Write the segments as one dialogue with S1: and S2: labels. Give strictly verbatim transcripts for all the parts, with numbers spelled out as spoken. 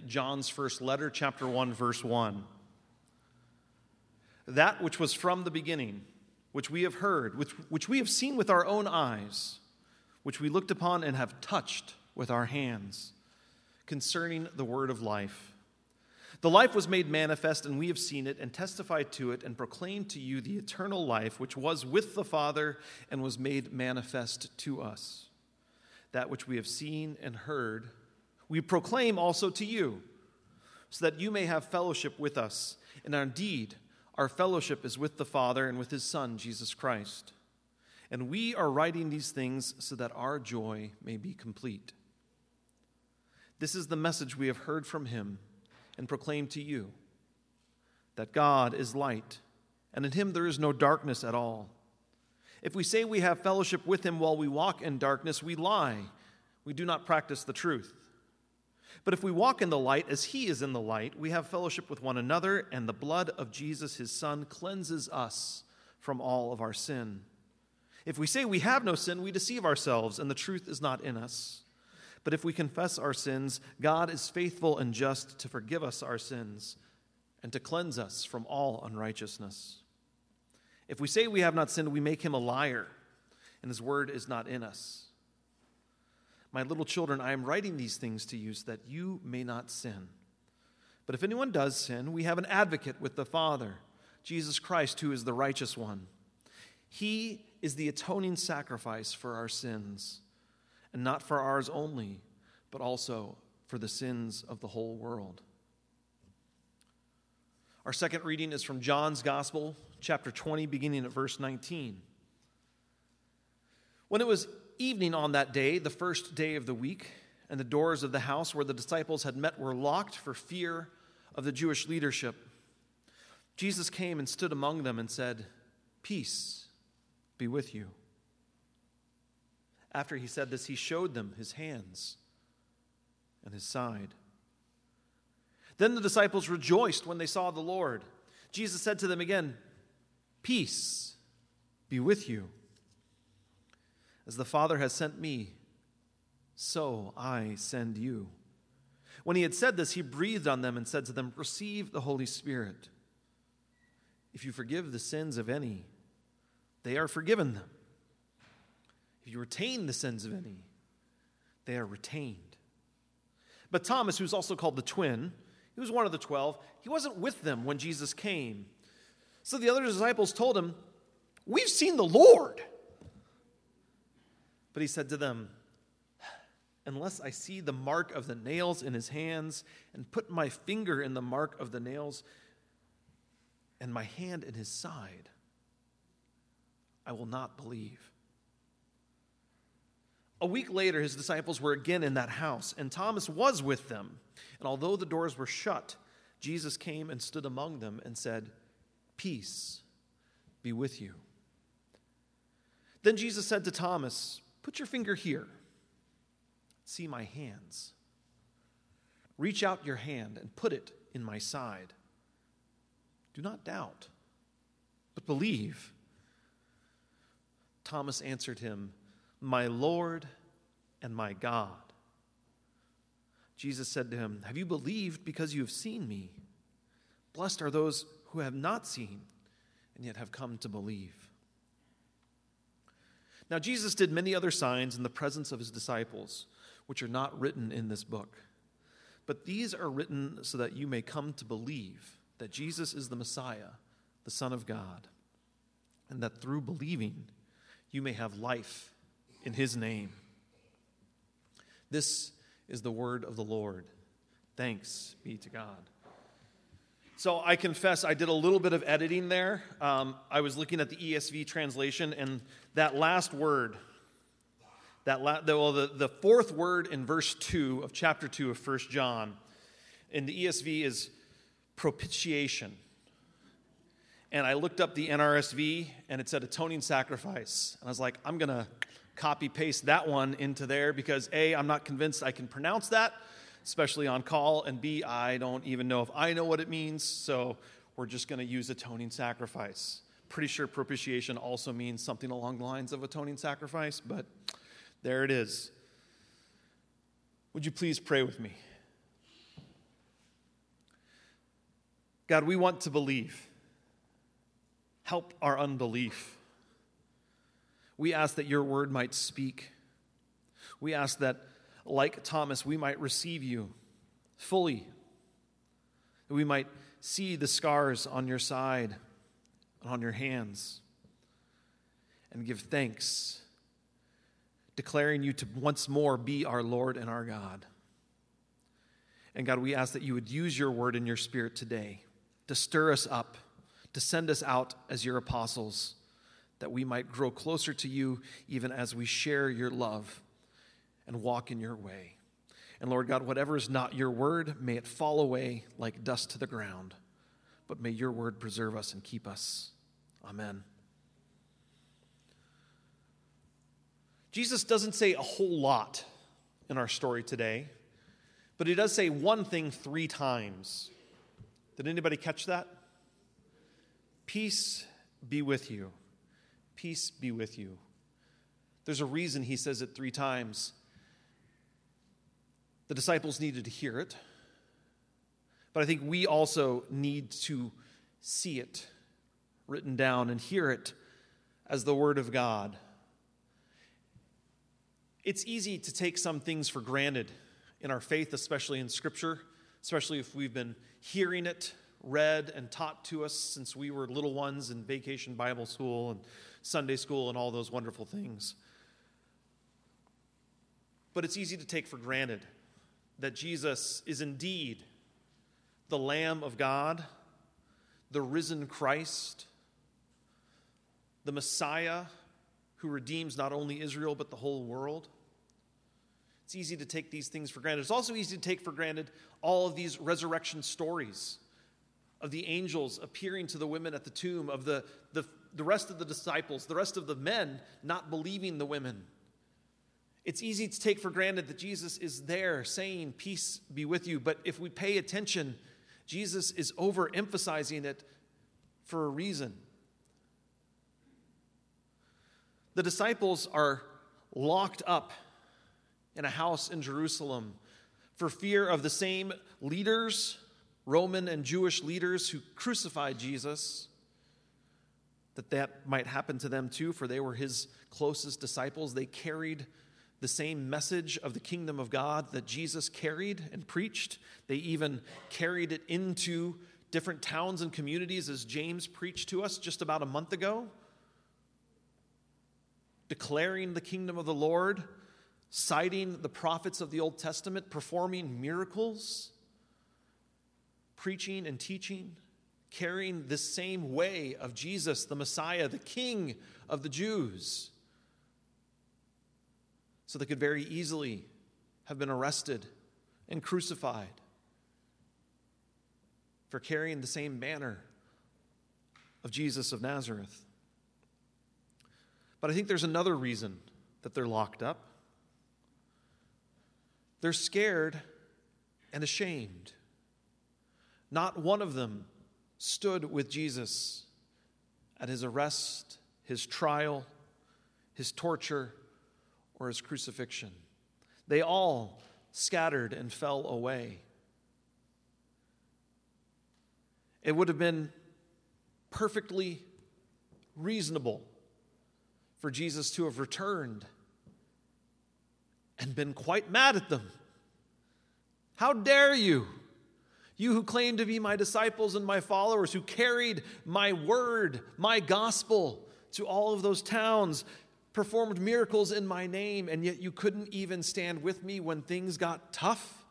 S1: John's first letter, chapter one, verse one. That which was from the beginning, which we have heard, which, which we have seen with our own eyes, which we looked upon and have touched with our hands, concerning the word of life. The life was made manifest, and we have seen it and testified to it and proclaimed to you the eternal life which was with the Father and was made manifest to us. That which we have seen and heard, we proclaim also to you, so that you may have fellowship with us. And indeed, our fellowship is with the Father and with his Son, Jesus Christ. And we are writing these things so that our joy may be complete. This is the message we have heard from him and proclaim to you, that God is light, and in him there is no darkness at all. If we say we have fellowship with him while we walk in darkness, we lie. We do not practice the truth. But if we walk in the light as he is in the light, we have fellowship with one another, and the blood of Jesus, his Son, cleanses us from all of our sin. If we say we have no sin, we deceive ourselves, and the truth is not in us. But if we confess our sins, God is faithful and just to forgive us our sins and to cleanse us from all unrighteousness. If we say we have not sinned, we make him a liar, and his word is not in us. My little children, I am writing these things to you so that you may not sin. But if anyone does sin, we have an advocate with the Father, Jesus Christ, who is the righteous one. He is the atoning sacrifice for our sins, and not for ours only, but also for the sins of the whole world. Our second reading is from John's Gospel, chapter twenty, beginning at verse nineteen. When it was evening on that day, the first day of the week, and the doors of the house where the disciples had met were locked for fear of the Jewish leadership, Jesus came and stood among them and said, "Peace be with you." After he said this, he showed them his hands and his side. Then the disciples rejoiced when they saw the Lord. Jesus said to them again, "Peace be with you. As the Father has sent me, so I send you." When he had said this, he breathed on them and said to them, "Receive the Holy Spirit. If you forgive the sins of any, they are forgiven them. If you retain the sins of any, they are retained." But Thomas, who's also called the twin, he was one of the twelve, he wasn't with them when Jesus came. So the other disciples told him, "We've seen the Lord." But he said to them, "Unless I see the mark of the nails in his hands, and put my finger in the mark of the nails, and my hand in his side, I will not believe." A week later, his disciples were again in that house, and Thomas was with them. And although the doors were shut, Jesus came and stood among them and said, "Peace be with you." Then Jesus said to Thomas, "Put your finger here. See my hands. Reach out your hand and put it in my side. Do not doubt, but believe." Thomas answered him, "My Lord and my God." Jesus said to him, "Have you believed because you have seen me? Blessed are those who have not seen and yet have come to believe." Now Jesus did many other signs in the presence of his disciples, which are not written in this book. But these are written so that you may come to believe that Jesus is the Messiah, the Son of God, and that through believing you may have life in his name. This is the word of the Lord. Thanks be to God. So I confess I did a little bit of editing there. Um, I was looking at the E S V translation, and that last word, that la- the, well, the, the fourth word in verse two of chapter two of First John in the E S V is propitiation. And I looked up the N R S V, and it said atoning sacrifice. And I was like, I'm going to copy-paste that one into there because A, I'm not convinced I can pronounce that, especially on call, and B, I don't even know if I know what it means, so we're just going to use atoning sacrifice. Pretty sure propitiation also means something along the lines of atoning sacrifice, but there it is. Would you please pray with me? God, we want to believe. Help our unbelief. We ask that your word might speak. We ask that, like Thomas, we might receive you fully, that we might see the scars on your side and on your hands, and give thanks, declaring you to once more be our Lord and our God. And God, we ask that you would use your word and your spirit today to stir us up, to send us out as your apostles, that we might grow closer to you even as we share your love and walk in your way. And Lord God, whatever is not your word, may it fall away like dust to the ground, but may your word preserve us and keep us. Amen. Jesus doesn't say a whole lot in our story today, but he does say one thing three times. Did anybody catch that? Peace be with you. Peace be with you. There's a reason he says it three times. The disciples needed to hear it, but I think we also need to see it written down and hear it as the word of God. It's easy to take some things for granted in our faith, especially in Scripture, especially if we've been hearing it read and taught to us since we were little ones in vacation Bible school and Sunday school and all those wonderful things. But it's easy to take for granted that Jesus is indeed the Lamb of God, the risen Christ, the Messiah who redeems not only Israel but the whole world. It's easy to take these things for granted. It's also easy to take for granted all of these resurrection stories of the angels appearing to the women at the tomb, of the, the, the rest of the disciples, the rest of the men not believing the women. It's easy to take for granted that Jesus is there saying, peace be with you. But if we pay attention, Jesus is overemphasizing it for a reason. The disciples are locked up in a house in Jerusalem for fear of the same leaders, Roman and Jewish leaders who crucified Jesus, that that might happen to them too, for they were his closest disciples. They carried the same message of the kingdom of God that Jesus carried and preached. They even carried it into different towns and communities, as James preached to us just about a month ago, declaring the kingdom of the Lord, citing the prophets of the Old Testament, performing miracles, preaching and teaching, carrying this same way of Jesus, the Messiah, the King of the Jews. So they could very easily have been arrested and crucified for carrying the same banner of Jesus of Nazareth. But I think there's another reason that they're locked up. They're scared and ashamed. Not one of them stood with Jesus at his arrest, his trial, his torture, or his crucifixion. They all scattered and fell away. It would have been perfectly reasonable for Jesus to have returned and been quite mad at them. How dare you? You who claim to be my disciples and my followers, who carried my word, my gospel to all of those towns, performed miracles in my name, and yet you couldn't even stand with me when things got tough.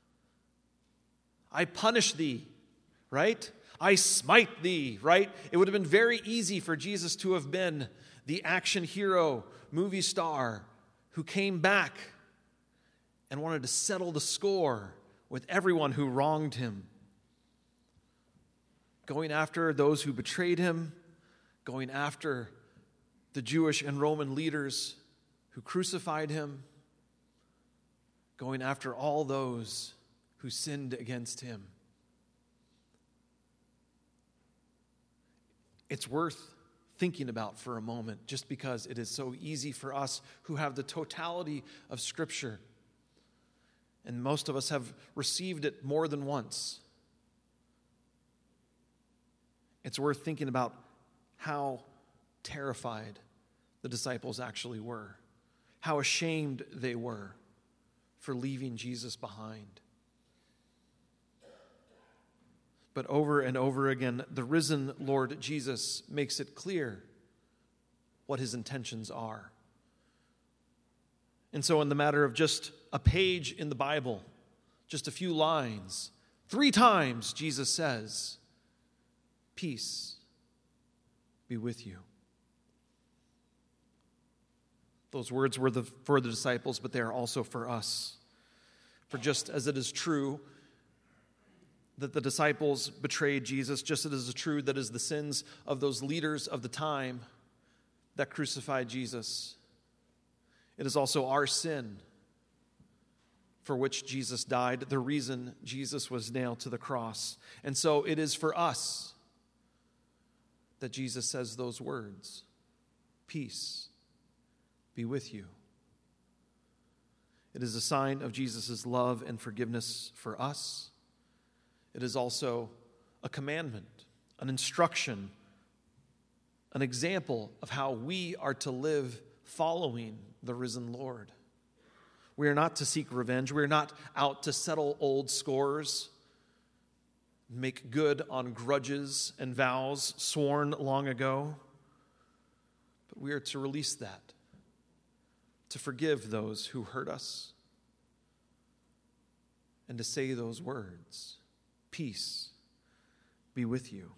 S1: I punish thee, right? I smite thee, right? It would have been very easy for Jesus to have been the action hero, movie star, who came back and wanted to settle the score with everyone who wronged him. Going after those who betrayed him, going after the Jewish and Roman leaders who crucified him, going after all those who sinned against him. It's worth thinking about for a moment, just because it is so easy for us who have the totality of Scripture, and most of us have received it more than once. it's worth thinking about how terrified the disciples actually were, how ashamed they were for leaving Jesus behind. But over and over again, the risen Lord Jesus makes it clear what his intentions are. And so in the matter of just a page in the Bible, just a few lines, three times Jesus says, "Peace be with you." Those words were the, for the disciples, but they are also for us. For just as it is true that the disciples betrayed Jesus, just as it is true that is the sins of those leaders of the time that crucified Jesus, it is also our sin for which Jesus died, the reason Jesus was nailed to the cross. And so it is for us that Jesus says those words, "Peace be with you." It is a sign of Jesus' love and forgiveness for us. It is also a commandment, an instruction, an example of how we are to live following the risen Lord. We are not to seek revenge. We are not out to settle old scores, make good on grudges and vows sworn long ago. But we are to release that, to forgive those who hurt us, and to say those words, "Peace be with you."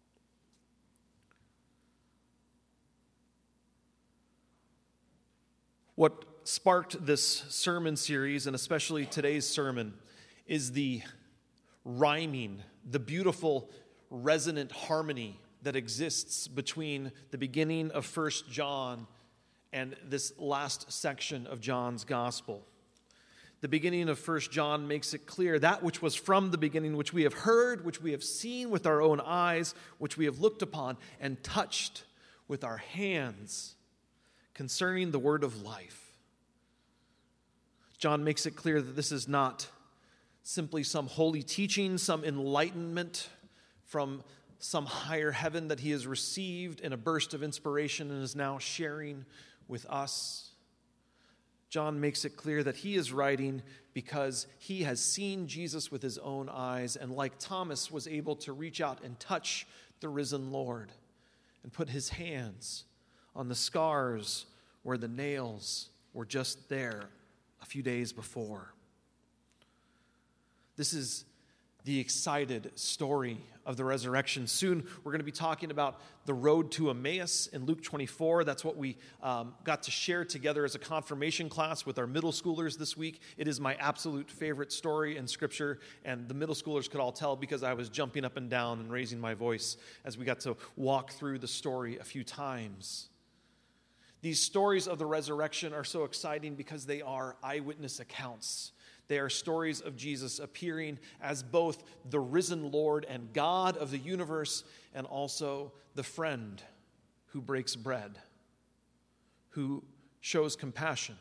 S1: What sparked this sermon series, and especially today's sermon, is the rhyming, the beautiful resonant harmony that exists between the beginning of First John and this last section of John's gospel. The beginning of First John makes it clear that which was from the beginning, which we have heard, which we have seen with our own eyes, which we have looked upon and touched with our hands concerning the word of life. John makes it clear that this is not simply some holy teaching, some enlightenment from some higher heaven that he has received in a burst of inspiration and is now sharing with us. John makes it clear that he is writing because he has seen Jesus with his own eyes, and like Thomas was able to reach out and touch the risen Lord and put his hands on the scars where the nails were just there a few days before. This is the excited story of the resurrection. Soon we're going to be talking about the road to Emmaus in Luke twenty-four. That's what we um, got to share together as a confirmation class with our middle schoolers this week. It is my absolute favorite story in Scripture, and the middle schoolers could all tell because I was jumping up and down and raising my voice as we got to walk through the story a few times. These stories of the resurrection are so exciting because they are eyewitness accounts. They are stories of Jesus appearing as both the risen Lord and God of the universe, and also the friend who breaks bread, who shows compassion,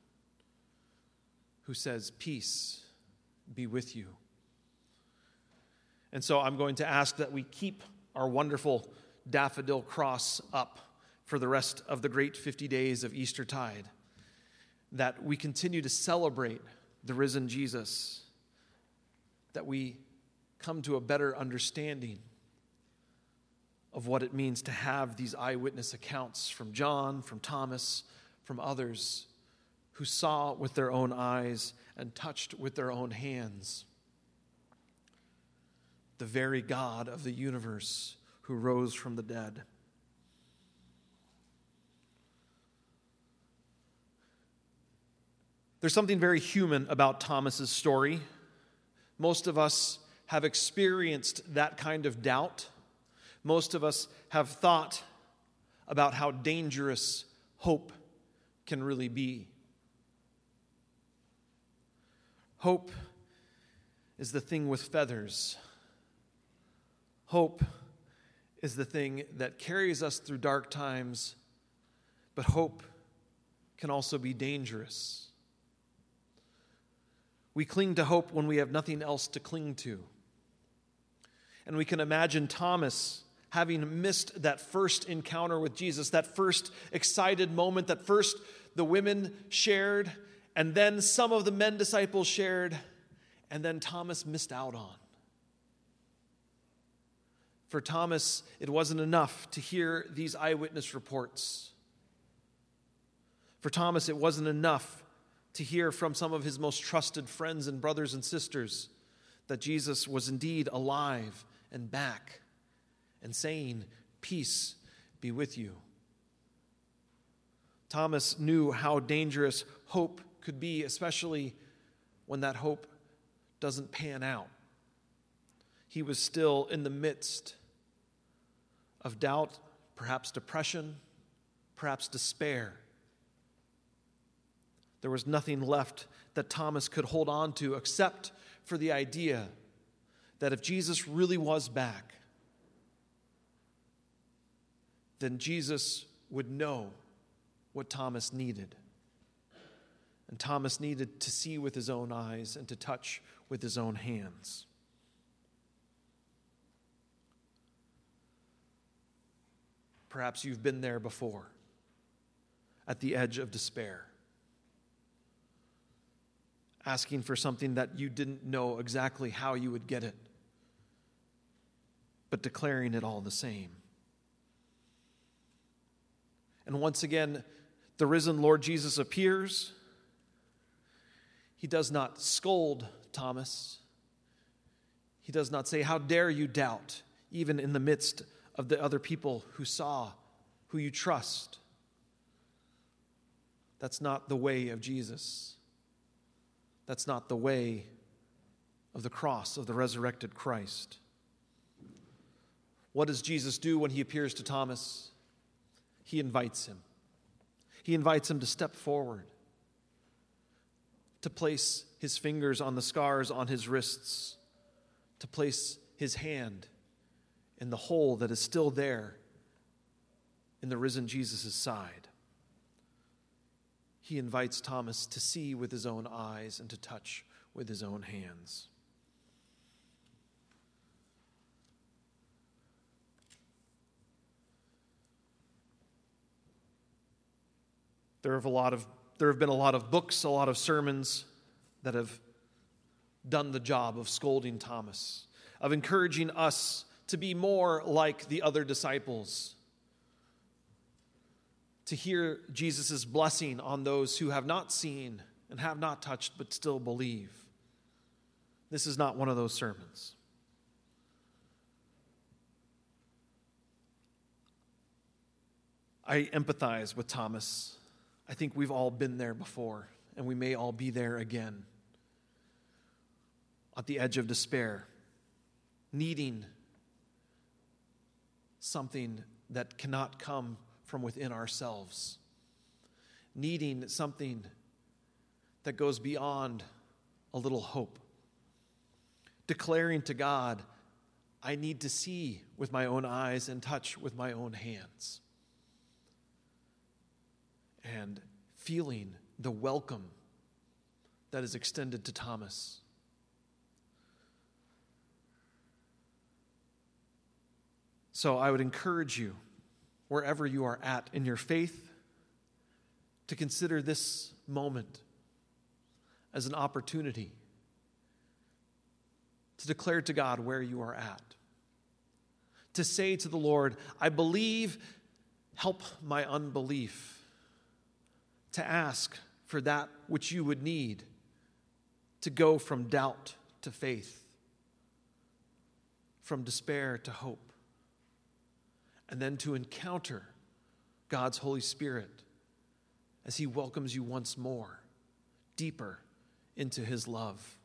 S1: who says, "Peace be with you." And so I'm going to ask that we keep our wonderful daffodil cross up for the rest of the great fifty days of Eastertide, that we continue to celebrate the risen Jesus, that we come to a better understanding of what it means to have these eyewitness accounts from John, from Thomas, from others who saw with their own eyes and touched with their own hands the very God of the universe who rose from the dead. There's something very human about Thomas's story. Most of us have experienced that kind of doubt. Most of us have thought about how dangerous hope can really be. Hope is the thing with feathers. Hope is the thing that carries us through dark times, but hope can also be dangerous. We cling to hope when we have nothing else to cling to. And we can imagine Thomas having missed that first encounter with Jesus, that first excited moment, that first the women shared, and then some of the men disciples shared, and then Thomas missed out on. For Thomas, it wasn't enough to hear these eyewitness reports. For Thomas, it wasn't enough to hear from some of his most trusted friends and brothers and sisters that Jesus was indeed alive and back and saying, "Peace be with you." Thomas knew how dangerous hope could be, especially when that hope doesn't pan out. He was still in the midst of doubt, perhaps depression, perhaps despair. There was nothing left that Thomas could hold on to except for the idea that if Jesus really was back, then Jesus would know what Thomas needed. And Thomas needed to see with his own eyes and to touch with his own hands. Perhaps you've been there before, at the edge of despair, asking for something that you didn't know exactly how you would get it, but declaring it all the same. And once again, the risen Lord Jesus appears. He does not scold Thomas. He does not say, "How dare you doubt," even in the midst of the other people who saw, who you trust. That's not the way of Jesus. That's not the way of the cross of the resurrected Christ. What does Jesus do when he appears to Thomas? He invites him. He invites him to step forward, to place his fingers on the scars on his wrists, to place his hand in the hole that is still there in the risen Jesus' side. He invites Thomas to see with his own eyes and to touch with his own hands. There have a lot of there have been a lot of books, a lot of sermons that have done the job of scolding Thomas, of encouraging us to be more like the other disciples, to hear Jesus' blessing on those who have not seen and have not touched but still believe. This is not one of those sermons. I empathize with Thomas. I think we've all been there before, and we may all be there again, at the edge of despair, needing something that cannot come from within ourselves, needing something that goes beyond a little hope, declaring to God, I need to see with my own eyes and touch with my own hands, and feeling the welcome that is extended to Thomas. So I would encourage you, wherever you are at in your faith, to consider this moment as an opportunity to declare to God where you are at. To say to the Lord, I believe, help my unbelief. To ask for that which you would need to go from doubt to faith, from despair to hope, and then to encounter God's Holy Spirit as he welcomes you once more, deeper into his love.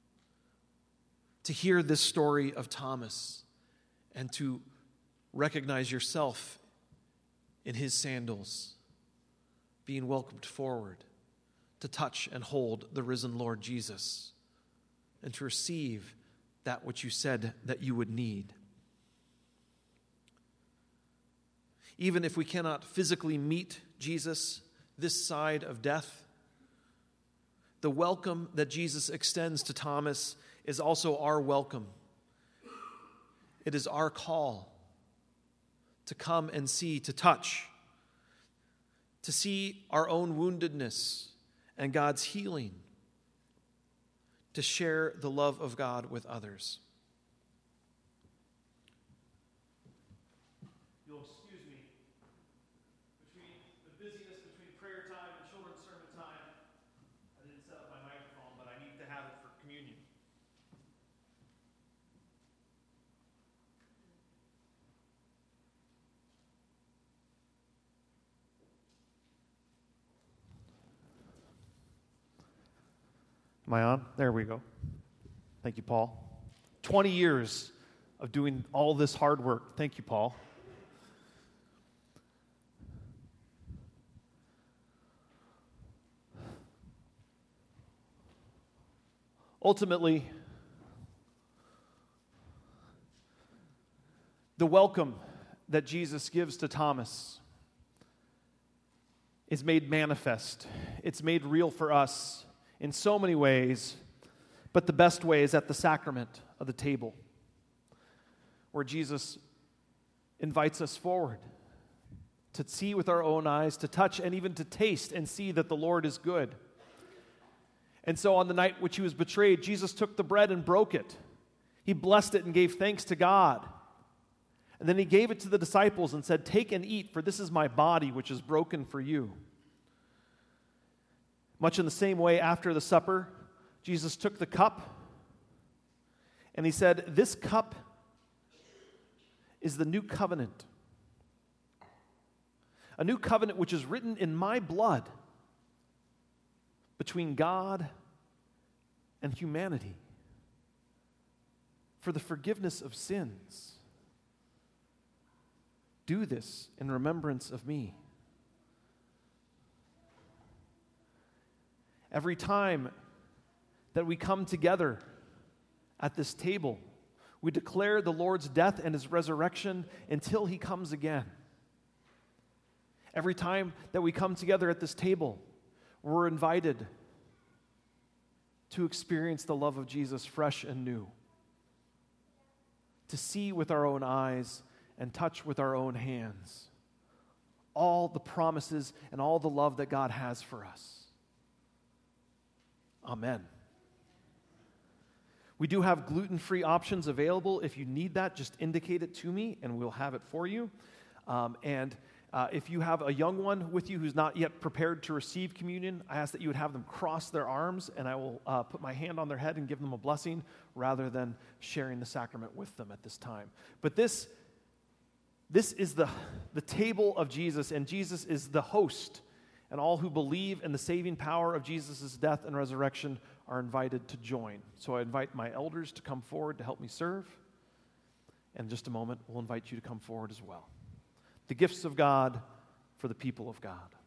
S1: To hear this story of Thomas and to recognize yourself in his sandals, being welcomed forward to touch and hold the risen Lord Jesus and to receive that which you said that you would need. Even if we cannot physically meet Jesus this side of death, the welcome that Jesus extends to Thomas is also our welcome. It is our call to come and see, to touch, to see our own woundedness and God's healing, to share the love of God with others. You'll excuse me, between the busyness between prayer time and children's sermon time, I didn't set up my microphone, but I need to have it for communion. Am I on? There we go. Thank you, Paul. twenty years of doing all this hard work. Thank you, Paul. Ultimately, the welcome that Jesus gives to Thomas is made manifest. It's made real for us in so many ways, but the best way is at the sacrament of the table, where Jesus invites us forward to see with our own eyes, to touch, and even to taste and see that the Lord is good. And so on the night which he was betrayed, Jesus took the bread and broke it. He blessed it and gave thanks to God. And then he gave it to the disciples and said, "Take and eat, for this is my body, which is broken for you." Much in the same way, after the supper, Jesus took the cup and he said, "This cup is the new covenant. A new covenant which is written in my blood between God and humanity for the forgiveness of sins. Do this in remembrance of me." Every time that we come together at this table, we declare the Lord's death and his resurrection until he comes again. Every time that we come together at this table, we're invited to experience the love of Jesus fresh and new, to see with our own eyes and touch with our own hands all the promises and all the love that God has for us. Amen. We do have gluten-free options available. If you need that, just indicate it to me and we'll have it for you. Um, and uh, if you have a young one with you who's not yet prepared to receive communion, I ask that you would have them cross their arms and I will uh, put my hand on their head and give them a blessing rather than sharing the sacrament with them at this time. But this, this is the, the table of Jesus, and Jesus is the host. And all who believe in the saving power of Jesus' death and resurrection are invited to join. So I invite my elders to come forward to help me serve. And in just a moment, we'll invite you to come forward as well. The gifts of God for the people of God.